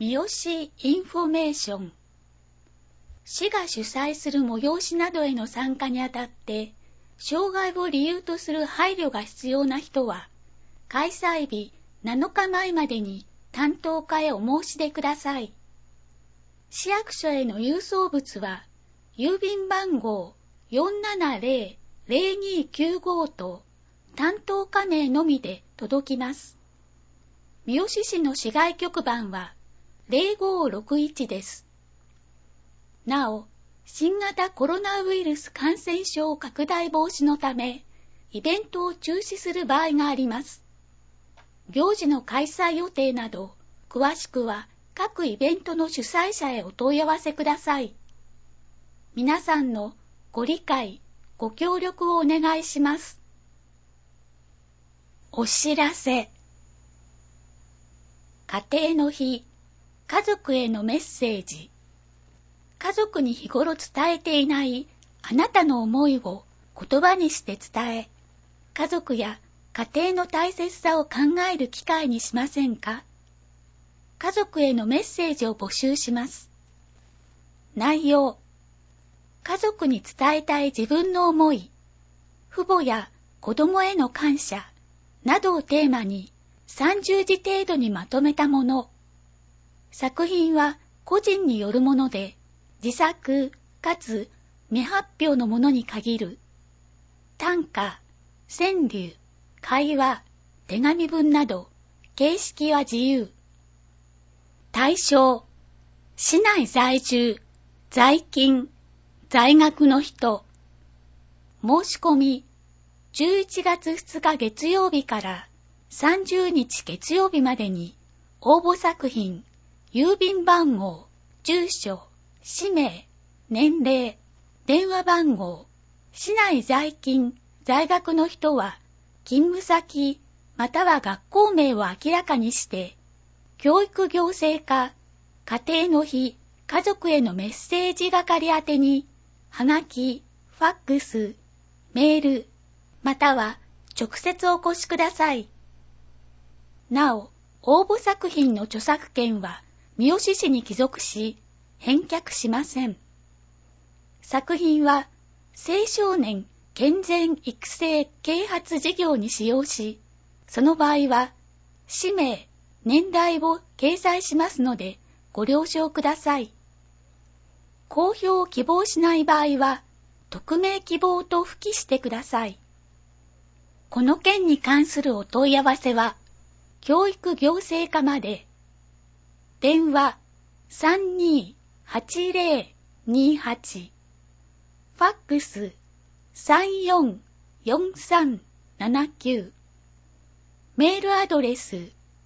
三好インフォメーション。市が主催する催しなどへの参加にあたって、障害を理由とする配慮が必要な人は、開催日7日前までに担当課へお申し出ください。市役所への郵送物は、郵便番号 470-0295 と担当課名のみで届きます。三好市の市外局番は0561です。なお、新型コロナウイルス感染症拡大防止のため、イベントを中止する場合があります。行事の開催予定など、詳しくは各イベントの主催者へお問い合わせください。皆さんのご理解、ご協力をお願いします。お知らせ。家庭の日、家族へのメッセージ。家族に日頃伝えていないあなたの思いを言葉にして伝え、家族や家庭の大切さを考える機会にしませんか？家族へのメッセージを募集します。内容。家族に伝えたい自分の思い、父母や子供への感謝などをテーマに30字程度にまとめたもの。作品は個人によるもので、自作かつ未発表のものに限る。短歌、川柳、会話、手紙文など、形式は自由。対象、市内在住、在勤、在学の人。申し込み、11月2日月曜日から30日月曜日までに、応募作品、郵便番号、住所、氏名、年齢、電話番号、市内在勤、在学の人は、勤務先、または学校名を明らかにして、教育行政課、家庭の日、家族へのメッセージ係宛てに、はがき、ファックス、メール、または直接お越しください。なお、応募作品の著作権は三好市に帰属し、返却しません。作品は青少年健全育成啓発事業に使用し、その場合は氏名、年代を掲載しますのでご了承ください。公表を希望しない場合は、匿名希望と付記してください。この件に関するお問い合わせは、教育行政課まで。電話328028、ファックス344379、メールアドレス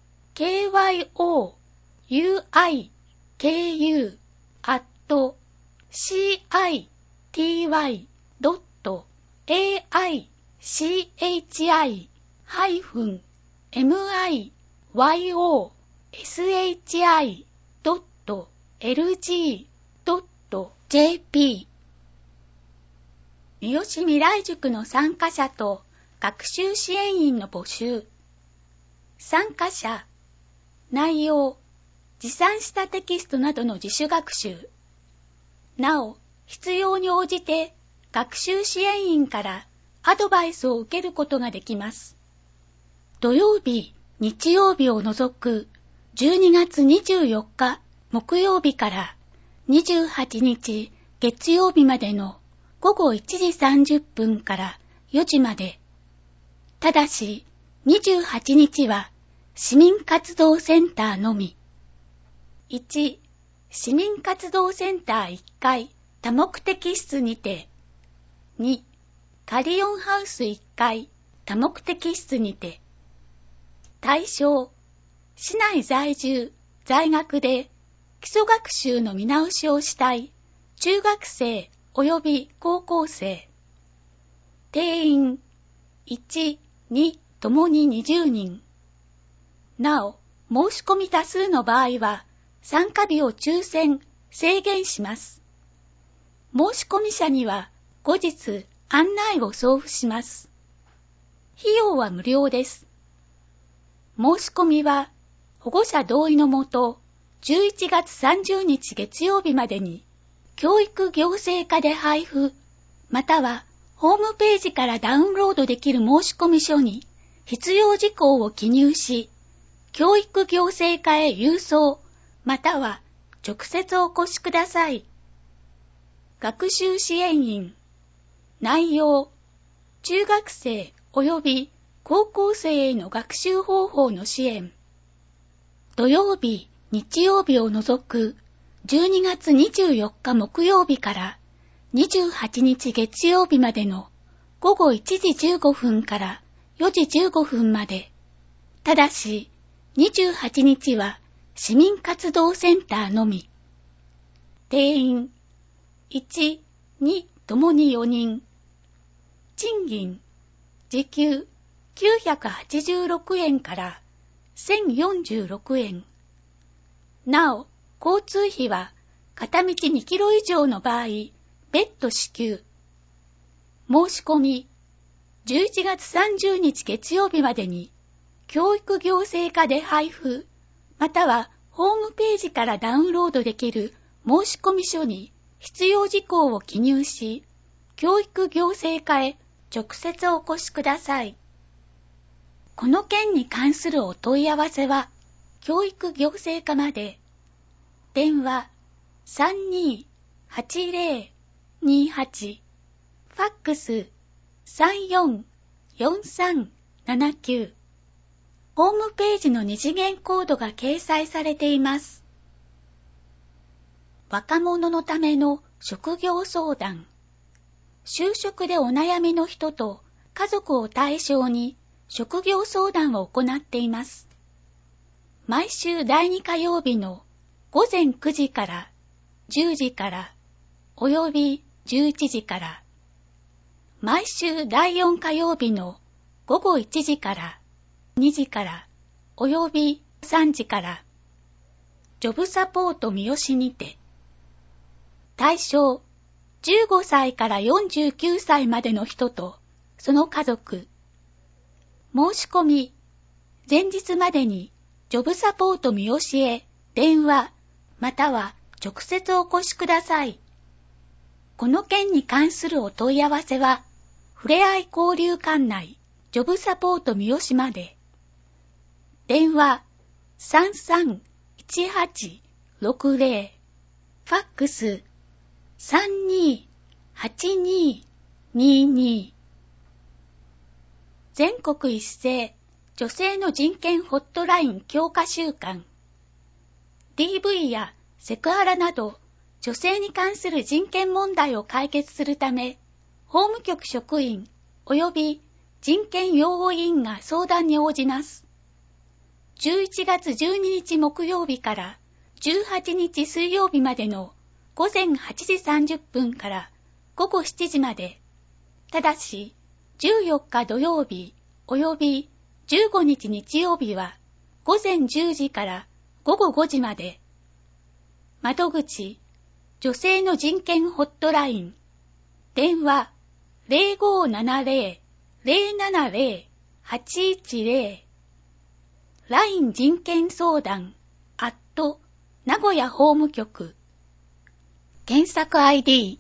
kyi.city.myshi.lg.jp 三好未来塾の参加者と学習支援員の募集。参加者、内容、持参したテキストなどの自主学習。なお、必要に応じて学習支援員からアドバイスを受けることができます。土曜日、日曜日を除く12月24日木曜日から28日月曜日までの午後1時30分から4時まで。ただし、28日は市民活動センターのみ。1、市民活動センター1階多目的室にて。2、カリオンハウス1階多目的室にて。対象、市内在住、在学で基礎学習の見直しをしたい中学生及び高校生。定員1、2ともに20人。なお、申し込み多数の場合は参加日を抽選、制限します。申し込み者には後日案内を送付します。費用は無料です。申し込みは保護者同意のもと、 11月30日月曜日までに、教育行政課で配布、またはホームページからダウンロードできる申込書に必要事項を記入し、教育行政課へ郵送、または直接お越しください。学習支援員、内容、中学生及び高校生への学習方法の支援。土曜日、日曜日を除く12月24日木曜日から28日月曜日までの午後1時15分から4時15分まで。ただし、28日は市民活動センターのみ。定員、1、2ともに4人。賃金、時給986円から1046円。なお、交通費は片道2キロ以上の場合、別途支給。申し込み、11月30日月曜日までに、教育行政課で配布、またはホームページからダウンロードできる申込書に必要事項を記入し、教育行政課へ直接お越しください。この件に関するお問い合わせは、教育行政課まで。電話 32-8028、ファックス 34-4379。ホームページの二次元コードが掲載されています。若者のための職業相談。就職でお悩みの人と家族を対象に職業相談を行っています。毎週第2火曜日の午前9時から10時からおよび11時から、毎週第4火曜日の午後1時から2時からおよび3時から、ジョブサポート三好にて、対象15歳から49歳までの人とその家族。申し込み、前日までにジョブサポート三好へ電話または直接お越しください。この件に関するお問い合わせは、ふれあい交流館内ジョブサポート三好まで。電話 33-1860、ファックス 32-8222。全国一斉女性の人権ホットライン強化週間。DV やセクハラなど女性に関する人権問題を解決するため、法務局職員及び人権擁護委員が相談に応じます。11月12日木曜日から18日水曜日までの午前8時30分から午後7時まで。ただし、14日土曜日及び15日日曜日は午前10時から午後5時まで。窓口、女性の人権ホットライン。電話 0570-070-810。LINE 人権相談名古屋法務局。検索 ID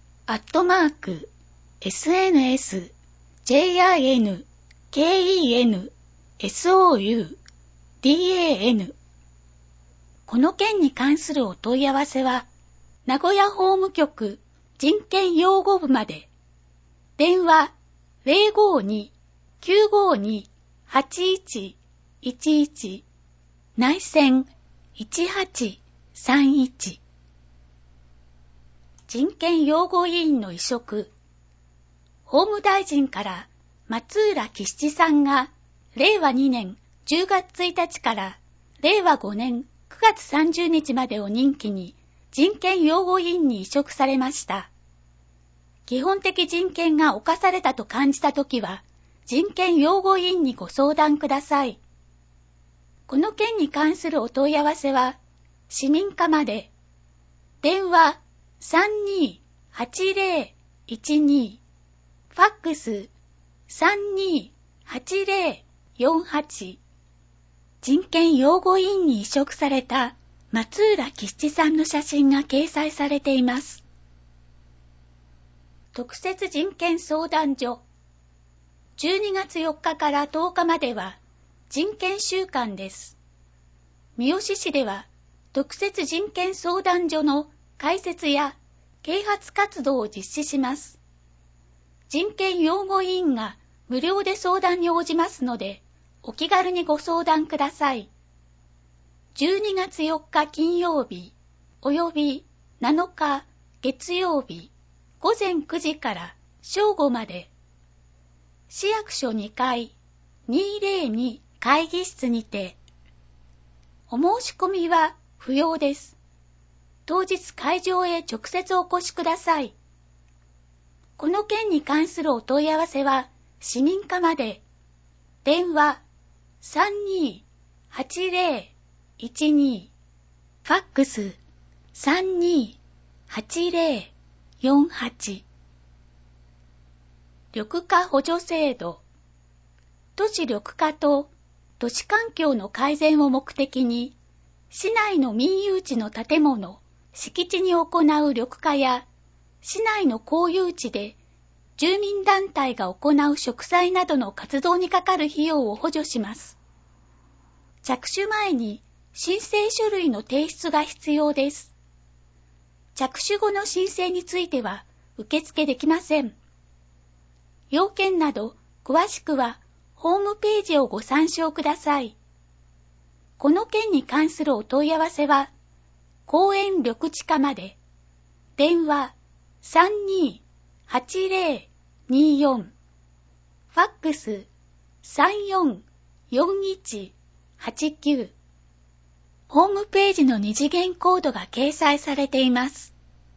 SNS JIN KEN SOU DAN。 この件に関するお問い合わせは、名古屋法務局人権擁護部まで。電話 052-952-8111、内線1831。人権擁護委員の委嘱。法務大臣から松浦吉七さんが令和2年10月1日から令和5年9月30日までを任期に人権擁護委員に委嘱されました。基本的人権が侵されたと感じたときは、人権擁護委員にご相談ください。この件に関するお問い合わせは、市民課まで。電話 32-8012、ファックス 32-8048。人権擁護委員に委嘱された松浦吉七さんの写真が掲載されています。特設人権相談所。12月4日から10日までは人権週間です。三好市では特設人権相談所の開設や啓発活動を実施します。人権擁護委員が無料で相談に応じますので、お気軽にご相談ください。12月4日金曜日、および7日月曜日、午前9時から正午まで、市役所2階202会議室にて、お申し込みは不要です。当日会場へ直接お越しください。この件に関するお問い合わせは、市民課まで、電話 328012、ファックス 328048。緑化補助制度。都市緑化と都市環境の改善を目的に、市内の民有地の建物、敷地に行う緑化や、市内の公有地で住民団体が行う植栽などの活動にかかる費用を補助します。着手前に申請書類の提出が必要です。着手後の申請については受付できません。要件など詳しくはホームページをご参照ください。この件に関するお問い合わせは、公園緑地課まで、電話328024、ファックス344189、ホームページの二次元コードが掲載されています。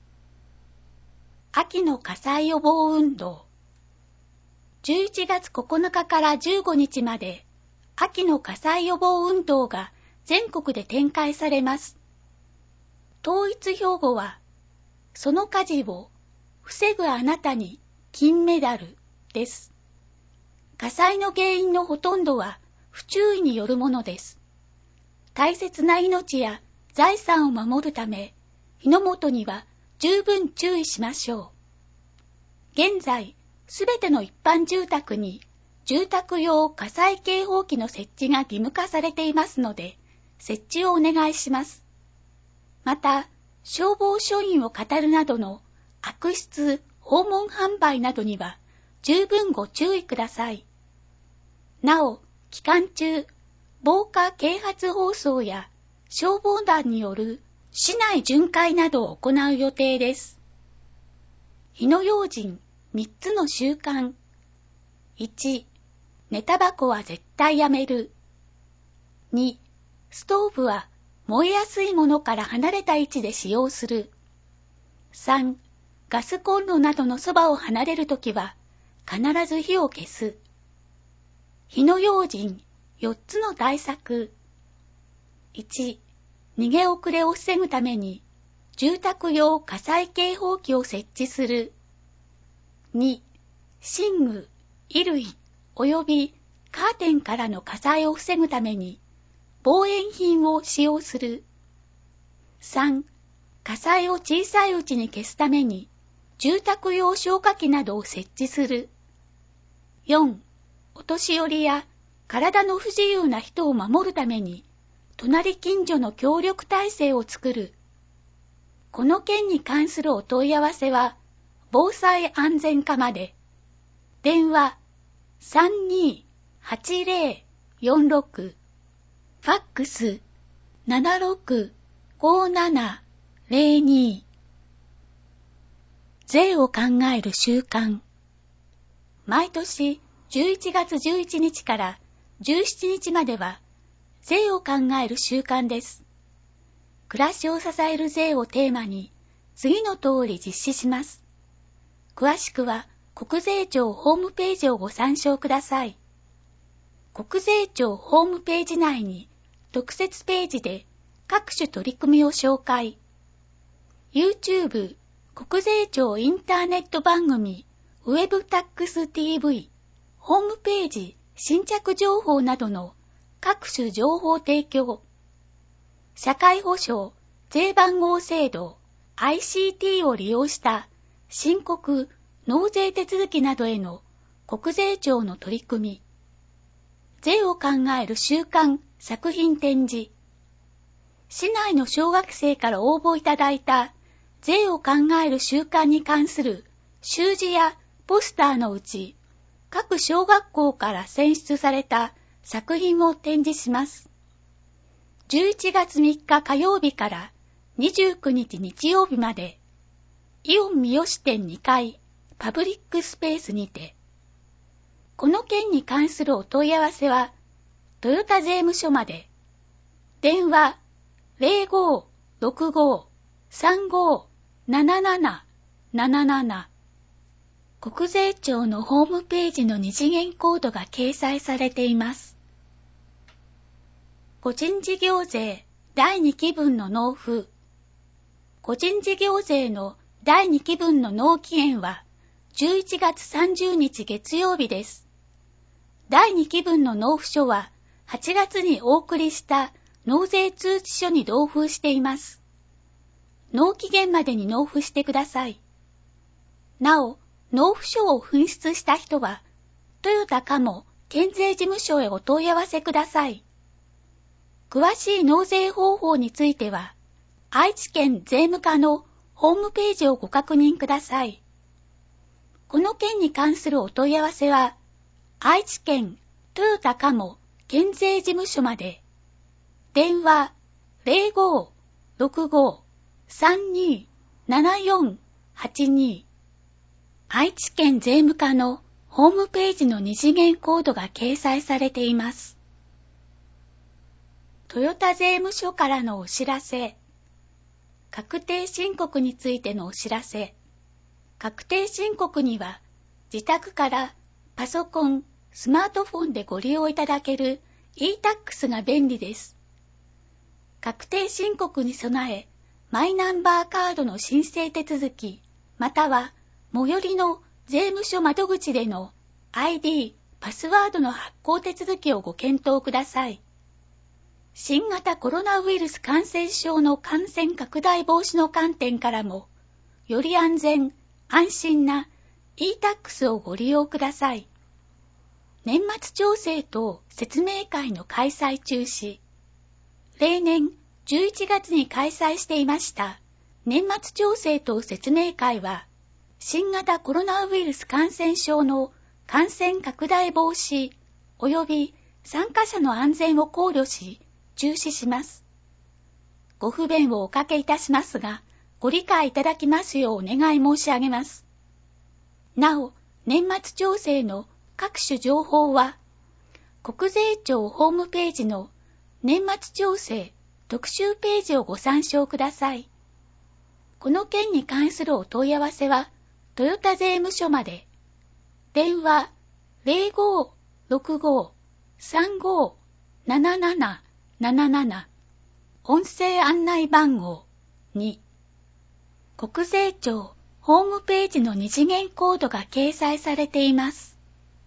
秋の火災予防運動。11月9日から15日まで、秋の火災予防運動が全国で展開されます。統一標語は、その火事を防ぐあなたに金メダルです。火災の原因のほとんどは不注意によるものです。大切な命や財産を守るため、火の元には十分注意しましょう。現在、すべての一般住宅に住宅用火災警報器の設置が義務化されていますので、設置をお願いします。また、消防署員を語るなどの悪質訪問販売などには十分ご注意ください。なお、期間中、防火啓発放送や消防団による市内巡回などを行う予定です。火の用心3つの習慣。1、寝タバコは絶対やめる。2、ストーブは燃えやすいものから離れた位置で使用する。3、ガスコンロなどのそばを離れるときは必ず火を消す。火の用心4つの対策。1、逃げ遅れを防ぐために住宅用火災警報器を設置する。2、寝具、衣類及びカーテンからの火災を防ぐために防煙品を使用する。3、火災を小さいうちに消すために住宅用消火器などを設置する。4、お年寄りや体の不自由な人を守るために隣近所の協力体制を作る。この件に関するお問い合わせは防災安全課まで。電話328046、ファックス765702。税を考える習慣。毎年11月11日から17日までは税を考える週間です。暮らしを支える税をテーマに次の通り実施します。詳しくは国税庁ホームページをご参照ください。国税庁ホームページ内に特設ページで各種取り組みを紹介。YouTube 国税庁インターネット番組ウェブタックス TV ホームページ新着情報などの各種情報提供。 社会保障、税番号制度、ICT を利用した申告、納税手続きなどへの国税庁の取り組み、税を考える週間作品展示、市内の小学生から応募いただいた税を考える習慣に関する習字やポスターのうち、各小学校から選出された作品を展示します。11月3日火曜日から29日日曜日まで、イオン三好店2階パブリックスペースにて、この件に関するお問い合わせは、トヨタ税務署まで、電話 0565-35-7777 国税庁のホームページの二次元コードが掲載されています。個人事業税第2期分の納付。個人事業税の第2期分の納期限は11月30日月曜日です。第2期分の納付書は8月にお送りした納税通知書に同封しています。納期限までに納付してください。なお、納付書を紛失した人は、トヨタ加茂県税事務所へお問い合わせください。詳しい納税方法については、愛知県税務課のホームページをご確認ください。この件に関するお問い合わせは、愛知県トヨタ加茂県税事務所まで、電話 0565-327482 愛知県税務課のホームページの二次元コードが掲載されています。トヨタ税務署からのお知らせ。確定申告についてのお知らせ。確定申告には、自宅からパソコン、スマートフォンでご利用いただける e-tax が便利です。確定申告に備え、マイナンバーカードの申請手続き、または最寄りの税務署窓口での ID、パスワードの発行手続きをご検討ください。新型コロナウイルス感染症の感染拡大防止の観点からも、より安全、安心な e-tax をご利用ください。年末調整と説明会の開催中止。例年11月に開催していました年末調整と説明会は、新型コロナウイルス感染症の感染拡大防止及び参加者の安全を考慮し、中止します。ご不便をおかけいたしますが、ご理解いただきますようお願い申し上げます。なお、年末調整の各種情報は、国税庁ホームページの年末調整特集ページをご参照ください。この件に関するお問い合わせは、トヨタ税務署まで。電話 0565-35-7777 音声案内番号2国税庁ホームページの二次元コードが掲載されています。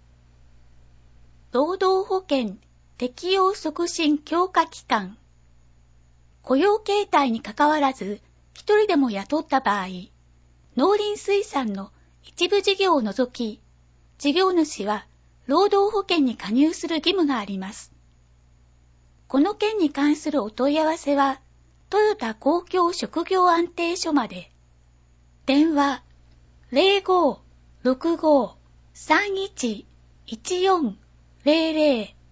労働保険適用促進強化機関。雇用形態にかかわらず、一人でも雇った場合、農林水産の一部事業を除き、事業主は労働保険に加入する義務があります。この件に関するお問い合わせは、トヨタ公共職業安定所まで。電話 0565-311400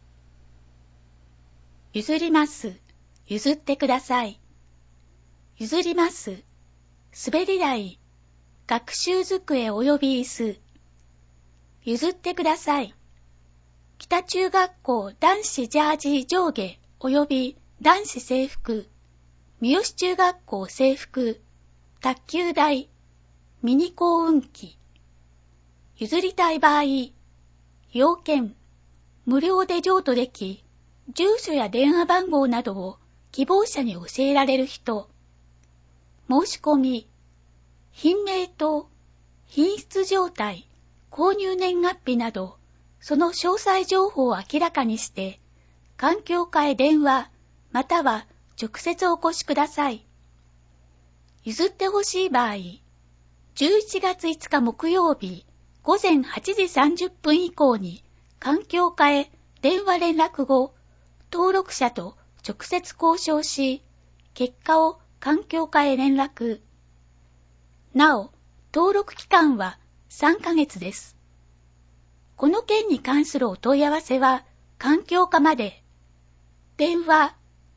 譲ります。譲ってください。譲ります。滑り台、学習机及び椅子。譲ってください。北中学校男子ジャージ上下及び男子制服。三好中学校制服。卓球台、ミニ幸運機。譲りたい場合、要件、無料で譲渡でき、住所や電話番号などを希望者に教えられる人。申し込み、品名と品質状態、購入年月日など、その詳細情報を明らかにして、環境課へ電話、または直接お越しください。譲ってほしい場合、11月5日木曜日午前8時30分以降に環境課へ電話連絡後、登録者と直接交渉し、結果を環境課へ連絡。なお、登録期間は3ヶ月です。この件に関するお問い合わせは、環境課まで。電話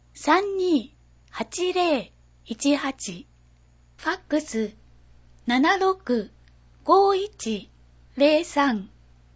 32-8018、ファックス765103。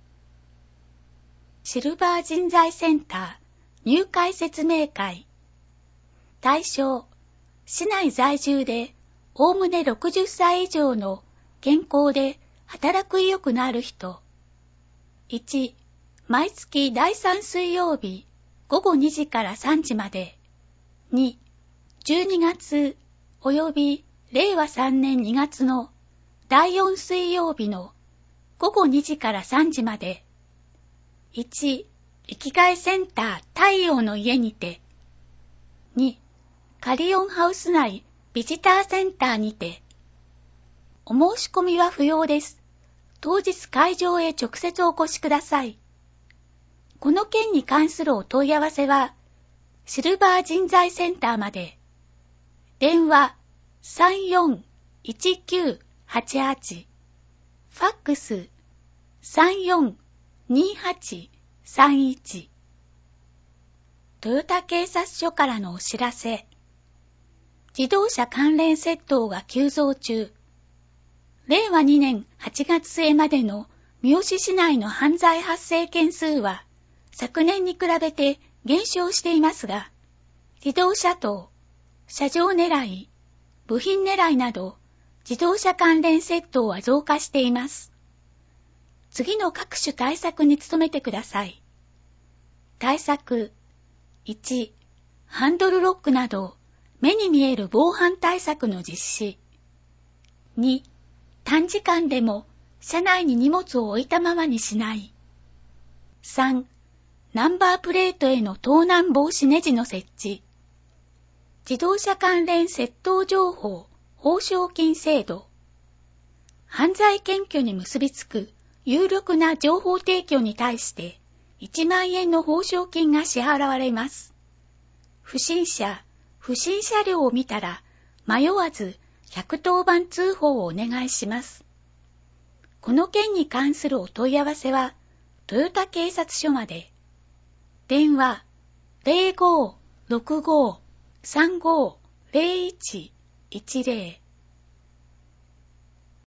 シルバー人材センター入会説明会。対象、市内在住でおおむね60歳以上の健康で働く意欲のある人。1、毎月第3水曜日午後2時から3時まで。2、12月及び令和3年2月の第4水曜日の午後2時から3時まで。1、生きがいセンター太陽の家にて。2、カリオンハウス内ビジターセンターにて。お申し込みは不要です。当日会場へ直接お越しください。この件に関するお問い合わせは、シルバー人材センターまで。電話34-1988、ファックス34-2831。トヨタ警察署からのお知らせ。自動車関連窃盗が急増中。令和2年8月末までの三好市内の犯罪発生件数は昨年に比べて減少していますが、自動車盗、車上狙い、部品狙いなど自動車関連窃盗は増加しています。次の各種対策に努めてください。対策。1、ハンドルロックなど目に見える防犯対策の実施。2、短時間でも車内に荷物を置いたままにしない。3、ナンバープレートへの盗難防止ネジの設置。自動車関連窃盗情報報奨金制度。犯罪検挙に結びつく有力な情報提供に対して1万円の報奨金が支払われます。不審車両を見たら迷わず110番通報をお願いします。この件に関するお問い合わせは、トヨタ警察署まで。電話0565-350110。